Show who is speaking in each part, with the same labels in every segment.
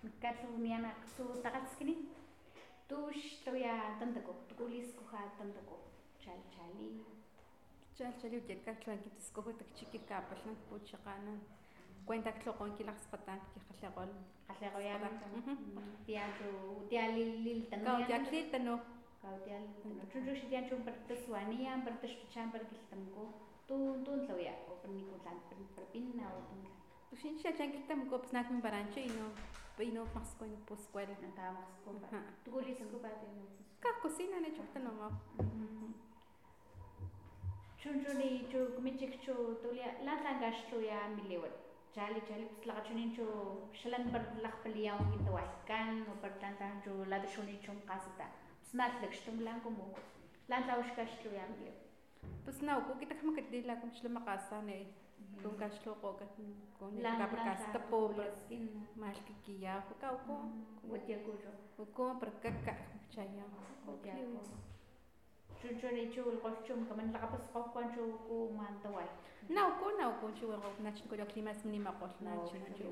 Speaker 1: Katlumiana su tagatskini. Tush troya tantako, tukulis kuha tantako. Chali.
Speaker 2: Chali ujetkan kitiscojo takchiquicapal puchaqanan cuenta tloqon kilaxqatan kiqalaqol
Speaker 1: Qaleqoyan tialil tanu.
Speaker 2: Kautiaklil tanu.
Speaker 1: Kautial tanu. Chuchush tianchun pertaswanian pertashchan perkiltamko. Tun tlawya o perniculan perpinna o tun.
Speaker 2: Tushin shachan kiltamko pues nakmin barancho ino masco ino poscuela.
Speaker 1: Natamasco. Tukulis kupate no.
Speaker 2: Ka cocina ne chutano.
Speaker 1: Chunchuni chu kumichik chu tulia lantangash chu ya miliwat. Chali pues laqachunin chu shalan par laqpaliyaw gitawaikan o par tantan chu ladashuni chum qasita. Snatlakshtum lankumo. Lantawshkash chu ya miliwat.
Speaker 2: Pues no, porque te como que te la como se le macasa ne con cashlo con la casa pobre mal que quilla o cauco
Speaker 1: Watia kujo.
Speaker 2: o como para caca chaya
Speaker 1: Chunchuni chu lqolchum kaman laqapas qawkwan chu ku mantawai.
Speaker 2: no ko chu na chin ko clima es mínima ko na chin chu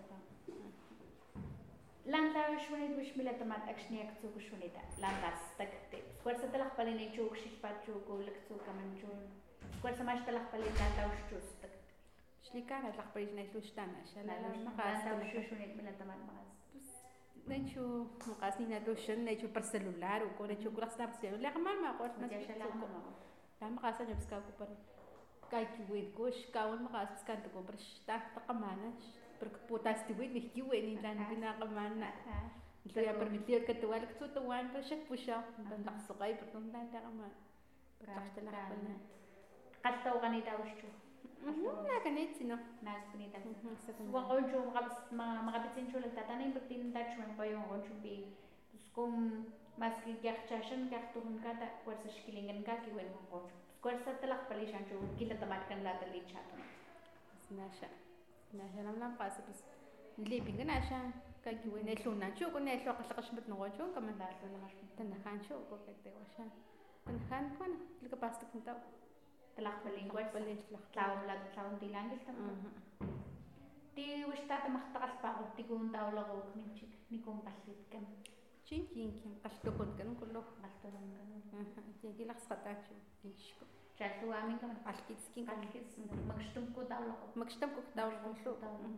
Speaker 1: Lanta shunit wishmila tamat akshniak tsu kushunita. Lantas takte. Fuerza talaqpalini chu kshikpat chu ku laktsu kaman chu. Fuerza mash talaqpalin lanta ushchus takte.
Speaker 2: Shlikara laqpalin na lushtana shala
Speaker 1: Lanta ushchunit mila tamat magas.
Speaker 2: Ne chu magas ni na lushan ne chu per celular o con chu kulas na celular mama ko na la magas na biska ko par kai ki wed kosh kaun magas biska to ko per sta taqamana porque putas tiwid ni kiwen ni lan pinaqamana ito ya permitir que tuwal que tuwan pa siya pusha tan laksukay pero tan taqama pagkasta lakapal
Speaker 1: qattaw qanita ushchu
Speaker 2: na kanit sino
Speaker 1: nas qanita wa qonchu maqapitin chu lagtatanay pertin tachman pa yung qonchu bi kum mas ki yakchashan kaktuhun kata kuwersa shkilingan ka kiwen mo qonchu kuwersa talaqpalishan chu kilatamat kan latali chatun
Speaker 2: nasha nam pasa pues living na siya kay kiwen na luna chu ko na lo kalakashmat no chu kaman la lo lakashmat tanahan chu ko kete ko siya tanahan ko na lika pasta punta
Speaker 1: talaqpalin kuwersa tlaw tilangil tam ti wishta tamaqtaqal pa ti kun tawlago kminchik ni kun qallit kan
Speaker 2: chin qaltukon kan kullo
Speaker 1: qaltolon kan
Speaker 2: ti gilaxqata chu tishko
Speaker 1: Chato amin ka
Speaker 2: alkitskin
Speaker 1: magshtum ko tawlago
Speaker 2: lu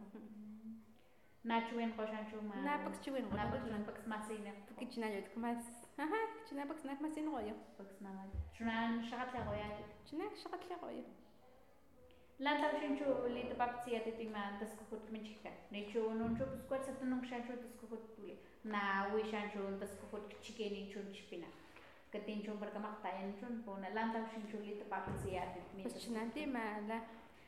Speaker 1: Nachuin ko siya chuma.
Speaker 2: Napagchuin ko.
Speaker 1: Napagchuin masina.
Speaker 2: Kichina yun kumas. Kichina masin ko yun.
Speaker 1: Naman. Chunan shakat ko yan.
Speaker 2: China shakat ko yun.
Speaker 1: Lantaw siya chu lito papsiya titima tas kukut kminchika. Ne chu nun chu squat sa tunong siya chu tas kukut tuli. Na wi siya chu tas kukut chikeni chun chipina. Katin chu berkamaktayan chun po na lantaw siya chu lito papsiya titima.
Speaker 2: China di mala.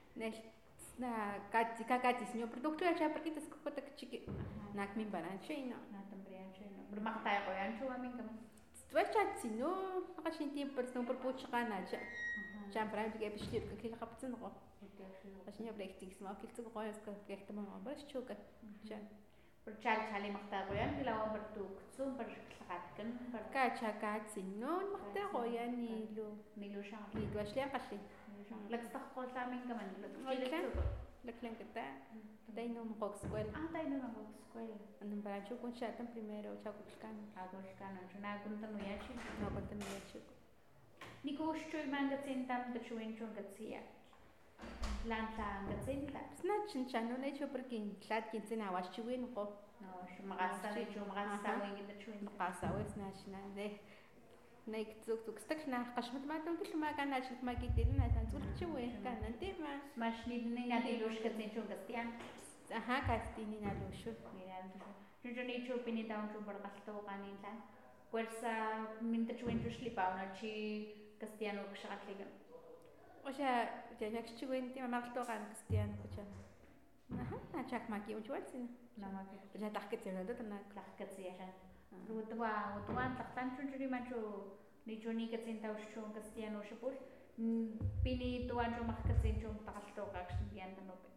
Speaker 2: Na kakati sinyo produkto ya siya pergi tas kukut tak chiki. Nak min baran siya ino.
Speaker 1: Natambriyan siya ino. Bermaktaya ko yan chu amin kaman.
Speaker 2: Tuwa siya sino nakashinti person perpuchaka na siya. Champrang bigay bishlir ka kila kapatsin ko. Kasi niya breaktigs mo kilto ko kaya ska kaya mga bas chuka. Siya.
Speaker 1: Per chali makta ko yan kilawan bertuk. So per sakat kan per
Speaker 2: kacha sino makta ko yan nilo
Speaker 1: siya.
Speaker 2: Nilo siya kasi.
Speaker 1: Lagstak ko sa amin kaman.
Speaker 2: Laklang kita. Tayo no mo school.
Speaker 1: Tayo no mo school.
Speaker 2: Anong ba siya kung siya tang primero siya kulkan.
Speaker 1: Kulkan. Nagunta mo yan siya.
Speaker 2: Nagunta mo yan siya.
Speaker 1: Niko ushchoy mangatsin tam tachuin chun gatsia. Lanta gatsin ta.
Speaker 2: Sna chinchano na icho perkin chat kinsin awas chuin ko.
Speaker 1: No, shumagasa na icho magasa wing tachuin.
Speaker 2: Magasa wes na shina de. Naik tuk stak na kashmat ma tung kishma kan na shit magitil na san tul chuin kan nanti ma.
Speaker 1: Smash ni na dilush gatsin chun gastian.
Speaker 2: Kastini na lushu.
Speaker 1: Chun icho pinitaw chun barkasto kaninta. Fuerza minta chuin slipa una chi castellano kshatliga.
Speaker 2: O sea, ya chuin ti mamakto kan castellano kucha. Na chak maki uchwatsin.
Speaker 1: Na maki.
Speaker 2: Ya takket na do na
Speaker 1: takket siya. Rutwa taktan chun macho ni chuni katsin ta ushun castellano shapul. Pini tuan chun makatsin chun takalto ka kshiyan tanope.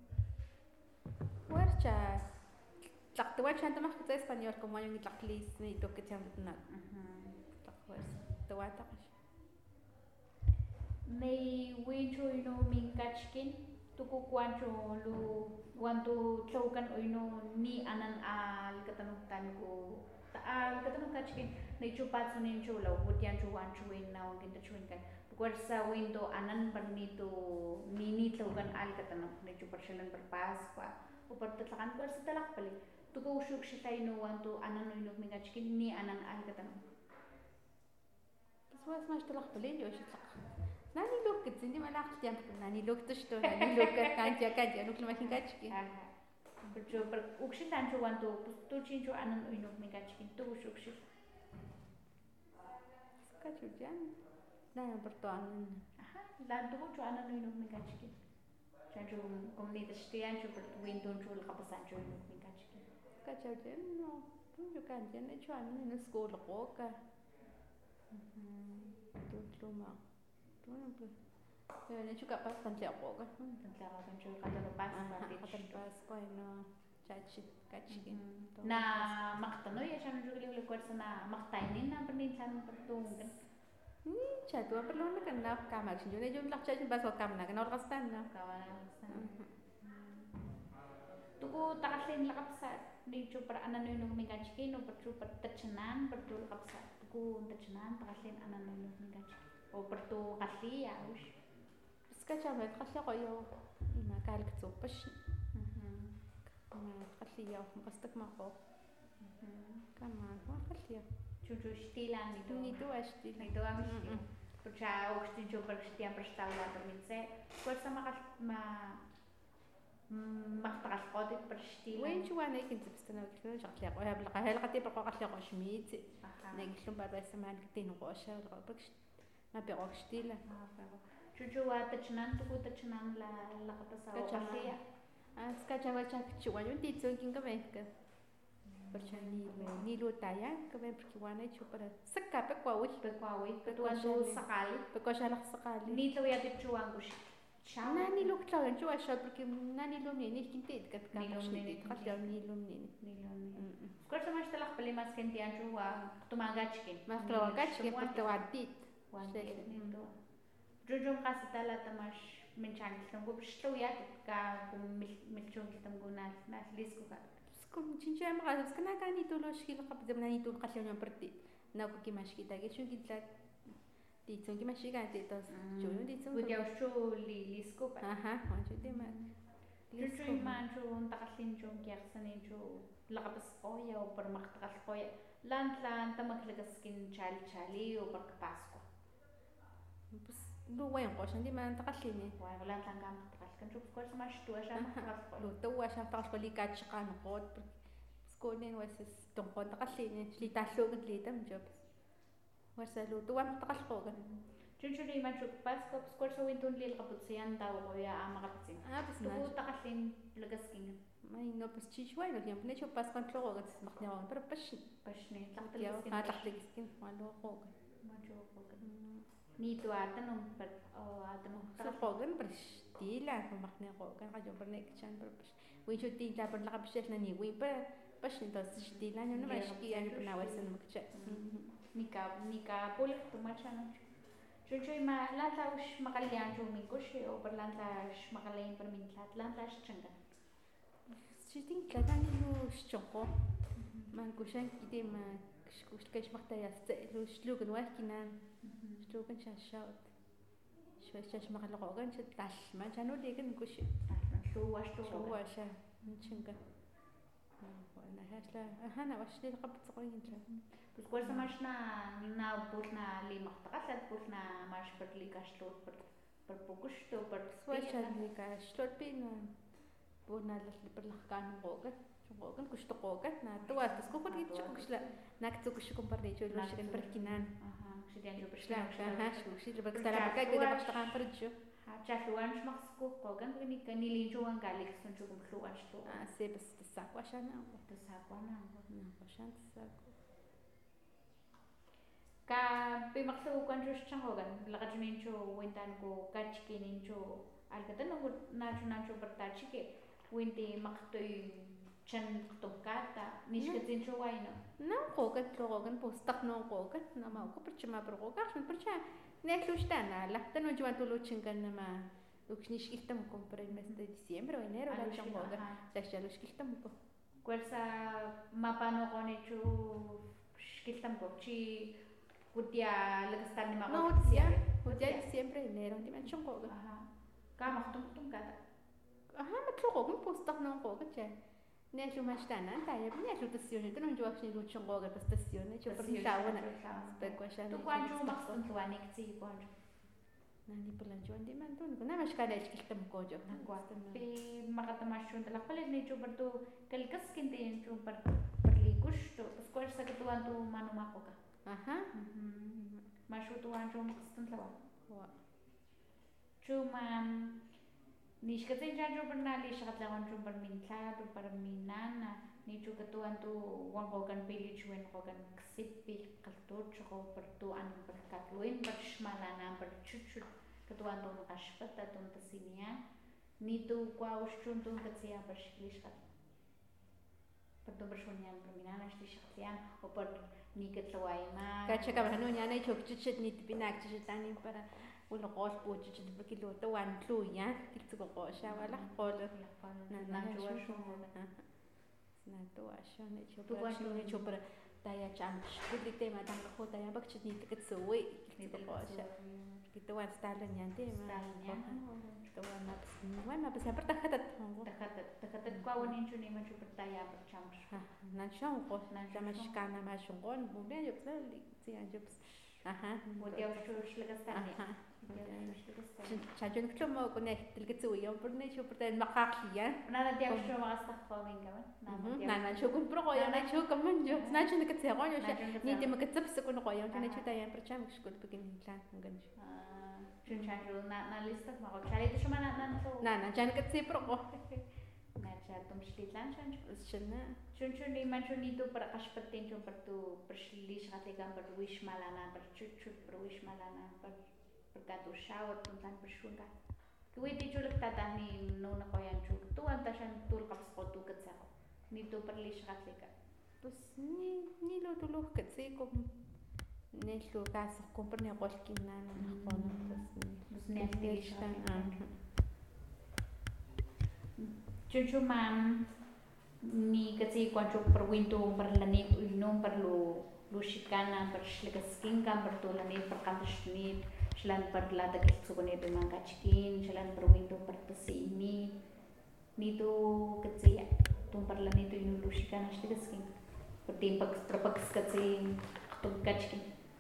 Speaker 2: Fuerza Tlaktuan siya tamang kita Espanyol como yung itlaklis na ito kita yung tunag. Tlakwas. Tawata ka siya.
Speaker 1: May wincho ming kachkin tuku kuancho lu wantu tlaukan oino ni anan al katanong tanko taal katanong kachkin na ichupat sunin chulo butian chuan chuin na wangin chuin kan kuarsa window anan bernito ni tlaukan al katanong na ichupat silan berpaspa upar tatlakan kuarsa talak pali tuku usyuk sitay no wanto anan oino mingachkin ni anan al katanong
Speaker 2: بس ما اشتغل قبلين واش تلقى ناني لوك تزيني ما لاقت يا ناني لوك تشتو ناني لوك كانت نوك لما كنكاتشكي
Speaker 1: برجو بر وكشي تانجو وانتو تو تشينجو انن اينو ميكاتشكي تو وشوكشي
Speaker 2: كاتشو جان لا برتو انن
Speaker 1: لا تو جو انن اينو ميكاتشكي تانجو كومني تشتيان شو بر ويندون شو القبسان شو اينو ميكاتشكي
Speaker 2: كاتشو جان نو تو كان جان شو انن سكول قوكا Tuma. Ini juga pas tanti aku kan.
Speaker 1: Tanti aku kan juga kata lepas
Speaker 2: pas kau ini caci.
Speaker 1: Nah, maktano ya jangan juga lihat kuat sana maktainin na penincan pertung kan.
Speaker 2: Ini jatuh perlu nak kenal kamar sih. Jadi jom lak caci pas kau kamar kenal kastan na.
Speaker 1: Kawan. Tuku takasin lakap sa di super anan nung mingkachki no super tercenan bertul kapsa. Tuku tercenan takasin anan nung mingkachki. O bertu kasih ya us.
Speaker 2: Sekarang macam kasih aku yo. Ima kal ketopes. Kasih ya, pastak mako. Kaman, kasih ya.
Speaker 1: Cucu stilan itu.
Speaker 2: Itu stilan.
Speaker 1: Itu am stilan. Percaya waktu coba setiap perstawa terminse. Kuat sama kas مخترع قاضي برشتي
Speaker 2: وين شو أنا كنت بستنى كذا شغلة قوية بالقاهرة قتي بقى قتي قاش ميت نقول بعد بس ما نقتين قاشة ولا بقش ما بيقاش تيلا
Speaker 1: شو تجنان تقول تجنان لا قطسا وقاسية
Speaker 2: سكاجا وجهك شو وين تيجون كين كمان كذا برشان نيلو تايا كمان بركوانا شو برا سكا بقواوي
Speaker 1: كتوان دو سقالي
Speaker 2: بقاش على سقالي
Speaker 1: نيتو يا تجوان وش
Speaker 2: ناني لو كتلو نشوف أشياء بركي ناني لو منين كنتيت كتكلم ناني لو منين
Speaker 1: كل ما اشتغل قبل ما سكنتي أنشوا تماغاتشكين
Speaker 2: ما تماغاتشكين برتواديت
Speaker 1: جوجو قاسة ثلاثة ماش من شان كلامكم بشلو يا كا ملشون كلامكم ناس ليسكو كا
Speaker 2: سكون تشينجا ما قاعد بس كنا كاني تولو شكل قبل زماني تول قشيم يوم برتي ناكو كي ماشي كده شو كده تيجون كي ماشي قاعد تيتوس جونو تيجون
Speaker 1: وديو شو ليسكو
Speaker 2: ما شو دي ما
Speaker 1: جوجو ما شو نتقلين شو كيرسنين شو لقبس قوية وبرمخ تقل قوية لان تمكلك سكين شالي وبرك باسكو
Speaker 2: بس لو وين قوش عندي ما نتقليني
Speaker 1: ولا تلقى مختقل كنشوف كورس ما شتو عشان مختقل
Speaker 2: لو تو عشان تقلق لي كات شقان قود سكونين واسس تنقون تقليني شلي تعلو قد لي تم جوب واسلو تو ما تقلقوغن
Speaker 1: جنشو لي ما نشوف باسكو كورس وينتون لي القبطسيان تاو ويا ما قبطسين
Speaker 2: بس
Speaker 1: تو تقلين لقسكين
Speaker 2: ما ينو بس شي شوي اليوم نشوف باسكو نطلقو تسمحني وان
Speaker 1: بشني
Speaker 2: تحت السكين والو قوغن
Speaker 1: ما نشوف نيتو عادنهم بر أو عادنهم
Speaker 2: قوغن برش تيلا فمحني قوغن عجب برنيك كان بربش وين شو تيلا برلقى بشيخنا ني وين باش ندوس تيلا نو ماشي انا بناوسن مكتش
Speaker 1: نيكا بولك تماشانا شو ما لا تاوش مقليان شو ميكوشي او برلان تاش مقلين برمين لان تاش تشنغا
Speaker 2: شتين كلاتاني لو شنقو ما نكوشان كيدي ما كاش مختايا لو شلوغن واحكينا شلوغن شاشاوت شاش مقلقوغن شتاش ما كانوا ليكن نكوشي
Speaker 1: شو
Speaker 2: واشا نشنغا وانا هاشلا انا واش لي قبط صغيرين
Speaker 1: بس كل سماش نا بوتنا لي مختقصت بوتنا ماش برلي كاشلوت بربوكشتو
Speaker 2: برسواش لي كاشلوت بين بونا برلخكان غوغن كشتو غوغن نا توات تسكو كنت تشكوكشلا ناكتو كشكم بريجو لو شكن بركينان
Speaker 1: شديان جو
Speaker 2: برشلا شو شي بركتلا بكاي كده بشتغل برجو
Speaker 1: شافوانش مخسكو غوغن كني لينجوان قالك سنشوكم خلوانش تو
Speaker 2: سي بس تساكو عشان
Speaker 1: تساكوانا
Speaker 2: عشان تساكو
Speaker 1: ka pimakso kan jus changogan lakat nincho wintan ko kachki nincho algatan no nacho bertachike winti maktoy chan tokata nishkatin cho waino
Speaker 2: no qogan postak no qogan na ma ko perchama berqogar shun percha neklushtan la tanu juan tulu chingan ma uxnixkiltamuko para el mes de diciembre o enero la chongoga tachaloxkiltamuko
Speaker 1: Kuersa mapano ko ni chu xkiltamuko chi kutia lagastan ni mako.
Speaker 2: No, utia diciembre enero di man chongoga.
Speaker 1: Ka maktum kata.
Speaker 2: Matloko pustak non ko kache. Ne lumastana tayo ne lutasyon ito nung juwak ni chongoga pa stasyon ne chu peritawa na. Pagkwasya.
Speaker 1: Tu kwanju maksum tuani kti kwanju.
Speaker 2: Nani pala juan di man tun ko na mas kada xkiltamuko jo.
Speaker 1: Pi makatamasyon talak pala ni chu bertu kalkas kinti chu perlikush tu pas kuersa ketuan tu manumako ka. Masuk tuan chu maksum tlawa. Cuman nish katin janjo pernah lihat kat lawan cu perminta tu perminana ni cu ketuan tu wang kogan pilih cuan kogan ksipi kaltur cu pertuan berkatluin bersmalana bercucut ketuan tu makaspat tu tesinia ni tu kuaus cun tu ketsia bersiklis kat pertu bersunian perminana sti syaktian oper ni ketlawai ma
Speaker 2: kaca kabarano nyana cucut ni tipinak cucutani para uno qol puchu chit bakilo to wan tlu ya tikto ko sha wala qol na juwa sho na to asho ne chopra taya cham kudri tema tang ko taya bak chit ni tiket sowe tikto ko sha kito wan style nyante ma to wan ma bisa pertakat
Speaker 1: kwa wanin chuni ma chu pertaya percham
Speaker 2: na cham ko na jamashkana ma shongon mumbe yopsa si anjops
Speaker 1: вот я уже шлегастани
Speaker 2: Chajun klo mo connect tilgetsu yo perne chu perten makakliya
Speaker 1: nana dia usho makastaqwa winga
Speaker 2: nana chu kun pro yo na chu kaman jo na chu nikatse ko yo ni te makatsap ko no yo na chu tayan percham shkul pagin plan ngan
Speaker 1: chu chanjo na lista ma ko chali to shuma
Speaker 2: na jan katse pro ko
Speaker 1: na cha tum shlitlan chanjo
Speaker 2: chuna
Speaker 1: chun ni man chun ni to para kashpatin chu per tu pershli shate gam per wish malana per chuchut per wish malana per perkatu shower tuntan pershunga kuwi ti chulak tatani no na koyan chu tu anta shan tul kaps ko tu katsa ni to perli shate ka
Speaker 2: pues ni lo tu lo katse ko ne lo kas comprar ne qol kinana na qona
Speaker 1: pues ne ti shate chun man ni katsi kwancho per winto per lani no per lo shikana per shlegaskin kan per to lani per kandishni Selain perlata kesukune tu mangkacikin, selain perwindu pertesini, ni tu kecil, tu perlan itu inulusikan asli keskin, pertimpak perpaks kecil, tu kacikin.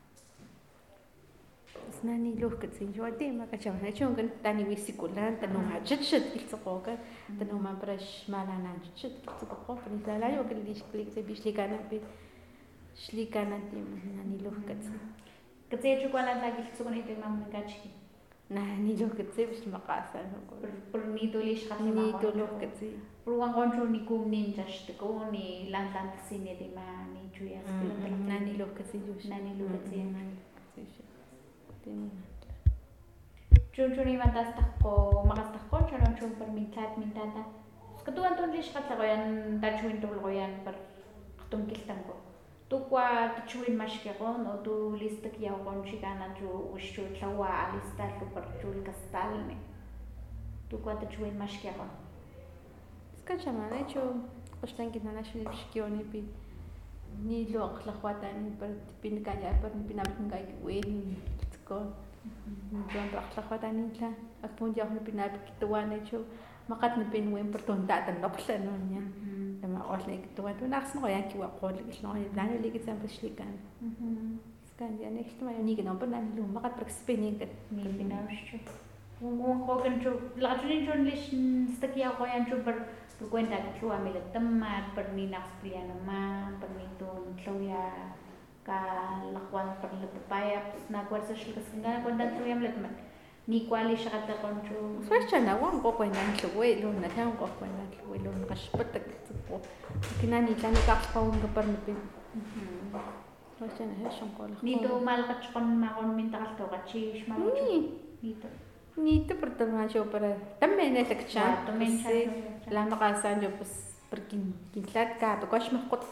Speaker 2: Nani loh kecil, jauh deh mak kacau. Macam kan tani wisikulan, tanu macet gitu kok, tanu mabras malana macet gitu kok. Penisala yo kalau disklik sebislikan apa, slikan nanti nani loh kecil.
Speaker 1: Kecil juga lagi suka itu memang mengkaji.
Speaker 2: Nah, ni loh kecil mesti makasan.
Speaker 1: Per ni tulis kata
Speaker 2: ni tu loh kecil.
Speaker 1: Peruang kontrol ni kum ninja steko ni lantan sini di mana ni cuya.
Speaker 2: Nani loh kecil juga.
Speaker 1: Nani loh kecil.
Speaker 2: Ini.
Speaker 1: Cun ni mantas tak ko makas tak ko cun permintat mintata. Ketuan tulis kata ko yan tajuin tu ko yan per tungkil tangko. Tu kwa tujuin mas kekon o tu lista kia kon chikana tu ushu tlawa lista tu perjul kastal ne. Tu kwa tujuin mas kekon.
Speaker 2: Skachama ne chu kostan kita national shikioni pi ni lok la khwata ni per pin kaya per pinabit ngai wen ko. Don brak la khwata ni la akpun jah ni pinabit kitwa ne chu makat ni pin wen per ton ta tan lok la no nya. لما قلت لك تواتو ناقص نغيا كي وقول لك شنو يعني اللي قلت باش لي كان كان يعني كنت ما يعني كنا برنا لهم ما قد بركسبيني كنت
Speaker 1: بينا وشو وكان شو لغتني شو ليش نستكيا قوي شو بر بكون تاك شو عمل التمات برني ناقص بليانا ما برني تون شويا كالأخوان برني ببايا بس ناقول سشل بس كنا كنا شويا ملتمت ni kwali siya kata konju.
Speaker 2: First siya na wang ko kwenta nluwe lo na siya ko kwenta nluwe lo nakaspatak po. Kinani lang kakapawang kapar na pin. First siya na siya ko lang.
Speaker 1: Nito malakat kon makon minta kalto kachish malo. Nito.
Speaker 2: Nito pertama siya para tamen na sakcha.
Speaker 1: Tamen siya.
Speaker 2: Lama kasan siya pas perkin kinslat ka because makot.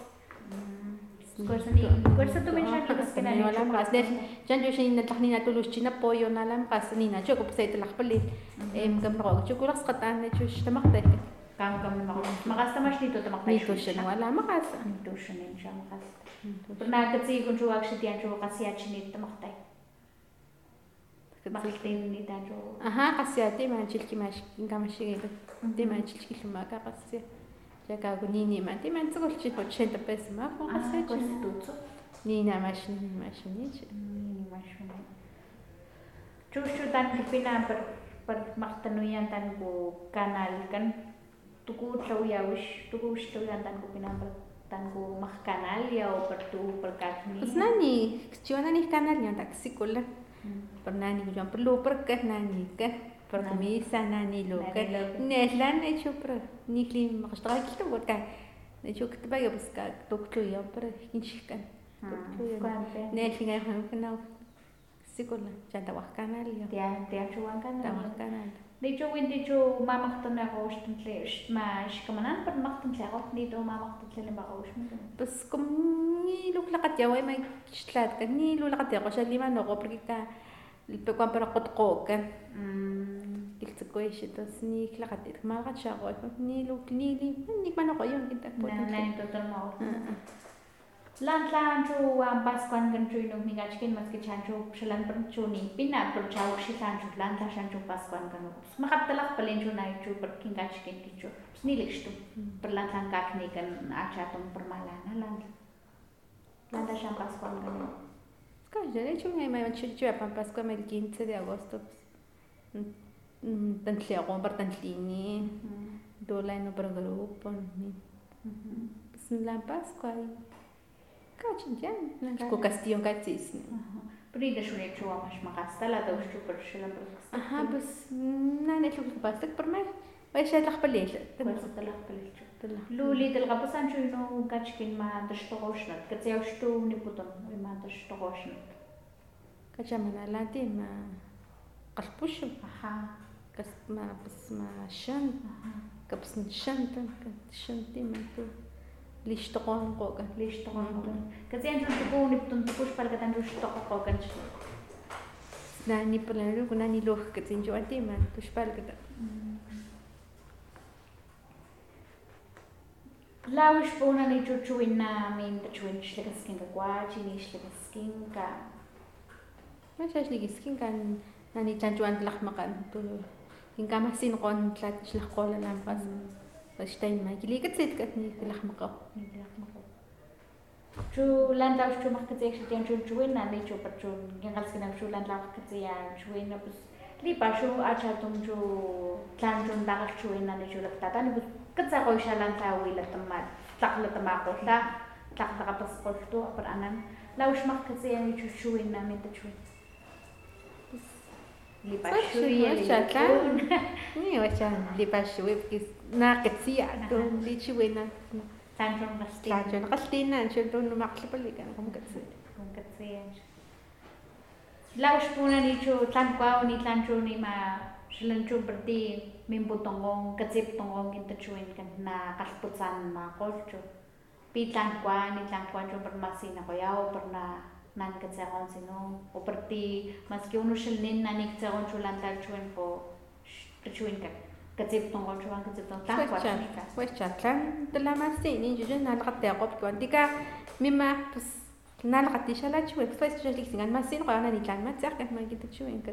Speaker 1: Kuwersa tu mention ko kasi
Speaker 2: wala makas dahil diyan siya natlak ni natulus china po yon alam kas ni na siya ko sa itlak palit كم شكولاس قطعنا شوش تمقتك
Speaker 1: كم مقاس تماش نيتو تمقتاي
Speaker 2: نيتوشن ولا مقاس
Speaker 1: نيتوشن إن شاء الله مقاس برنا كتسي يكون شو أكشتي عن شو قاسيات شنيت تمقتاي مقتين نيتا شو
Speaker 2: قاسياتي ما نشيلكي ماشي كماشي غير دي ما نشيلكي لما قاسيات جاكا نيني ما انتي ما نتقول شي فوت شنت بس ما فو قاسيات نينا ماشي نيجي
Speaker 1: نيني ماشي شو تان كفينا per maktanuyan tan ko kanal kan tuku tlawiya wish tlawiyan tan ko pinambar tan ko mak kanal ya o per tu per kakni
Speaker 2: pues nani nani kanal yan tak sikula per nani ko per lo per ka nani ka per misa nani lo ka neslan ne chu per ni kli makastra kito bot ka ne chu kitba ya bus ka dokto ya per kinchikan ne singa han sikula janta wak kanal ya
Speaker 1: dia chuan kanal
Speaker 2: wak kanal
Speaker 1: Dito hindi jo mamaktan na ako stantle mas kamanan per maktan tle ako dito mamaktan tle ba ako
Speaker 2: bas kum ni luklakat ya way may slat kan ni luklakat ya ko siya lima no ko porque ka pagkuan para ko kan dito ko siya tos ni klakat it makat siya ko ni ni man ako yung kita
Speaker 1: po na total mo lan jo paskuan kan jo no mi gachkin mas ke chan jo shalan per jo ni pina per chau shi lan shan jo paskuan kan makatalak palen jo na jo per king gachkin ki jo ni lekstu per lan kak ni kan acha tum per malana lan shan paskuan kan
Speaker 2: Скажи, я чую, я чуть-чуть пампаско мел 15 de agosto. Tantleo ko par tantlini. Dola no per grupo. Pues la Pascua. Kachinjan, ko castillo kachis.
Speaker 1: Prida shule chua mas makasta la dos super shilan per.
Speaker 2: Pues na ne chuk pastak per mai. Vai shay taqbalil.
Speaker 1: Luli del gabasan chu no gachkin ma dashtogoshna. Katsayshtu ni puton ma dashtogoshna.
Speaker 2: Kachamana lati ma qalpushu. Kas ma bas ma shan. Kabs shantan shanti ma tu. Lishtoqon qogan. Katsayan chu tu ni putun tukush palgatan chu shtoqo qogan. Nani palalu nani loh katsin chu anti ma tush palgatan. Lawish po na ni chuchuin namin the chuin sligaskin ka kwachi ni sligaskin ka. Masya sligaskin kan nani chanchuan tlak makan to. Inka masin kon tlat shlak kola lampas. Basta ma kilikat sit kat ni tlak makaw. Chu lan lawish chu makatsi ekshitian chuchuin na ni chu pachun gingalskin ang chu lan lawish katsi ya chuin na pus lipa chu acha tum chu tlan chun dagal chuin na ni chu laktata ni Katsa ko siya lang tawi la tamat. Tak la tamako la. Tak la kapaspol to par anan. Laus mak kasi ang chuchuin namin ta chuin. Lipa shui ya kan. Ni wacha lipa shui because na katsi to li chuin na. Tanjong pasti. Tanjong kastina siya to numaklipalikan kung katsi. Kung katsi. Laus po na ni chu tangkwao ni tanjo ni ma silan chu berdi Mimbo tongong katsip tongong kita chuin kan na kalputsan na kolcho. Pitang kwan jo bermasin ako yao perna nan katsagon sino o perti maski uno shilnin na ni katsagon chulan tal chuin po chuin ka katsip tongong chuan katsip tong tang kwan ka. Pues chatlan telamasi ni juju na lakate ako kwan tika mima pues na lakati siya la chuin pues siya liksingan masin ko na ni tlan matsak kan magita chuin kan.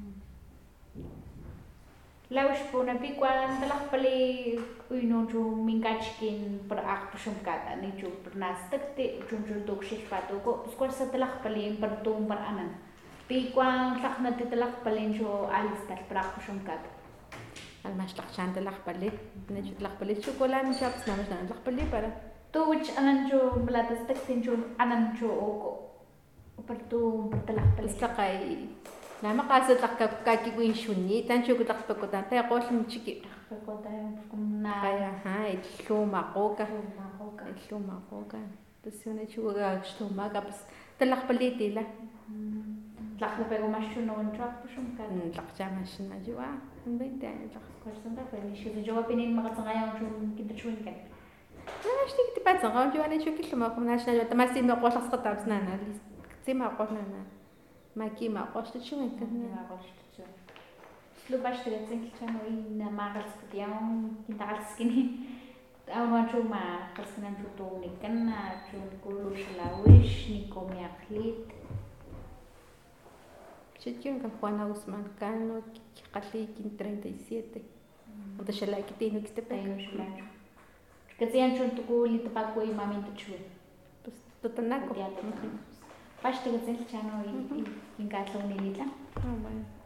Speaker 2: Laus po na pikwan talak pali uino jo mingachkin per ak pusum kata ni jo pernastek te jo dok shif pato ko skor sa talak pali per tum per anan pikwan tak na te talak pali jo alis tal per ak pusum kata al mas tak chan talak pali na jo talak pali jo kola mi chaps na mas na talak pali para to which anan jo melatas tek tin jo anan jo oko per tum per talak pali sakay Nama kasut tak kakikuin shuni, tan chuko tak pakotan, kaya ko sim chiki. Pakotan kumna. Kaya itluma ko ka. Tapos yun chuko ka itluma ka, tapos talak paliti la. Talak na pero mashunon chak pusum ka. Talak siya mashun na jiwa. Ang 20 ano talak. Kursan ka pero siya jiwa pinin makasangayang chun kita chun ka. Nashti kita patsan ka, jiwa na chuko itluma ko na siya, tamasin mo ko sa tapos na na. Sima ko na na. Maki ma qoshtu chuin kan ma qoshtu chuin
Speaker 1: Slubash te chano in magas kutiang kintakas kini. Awan cuma kaskenan chuto ni kan chun kulu shlawish ni komiaklit.
Speaker 2: Chityon kan Juana Guzmán Cano, Kikali kin 37. Oda shala kitino kistepek.
Speaker 1: Tayo shlacho. Katsiyan chun tukuli tapako imamin tuchul.
Speaker 2: Pues totonaco.
Speaker 1: Pash te chano in katlo ni nila.
Speaker 2: Ah, bueno.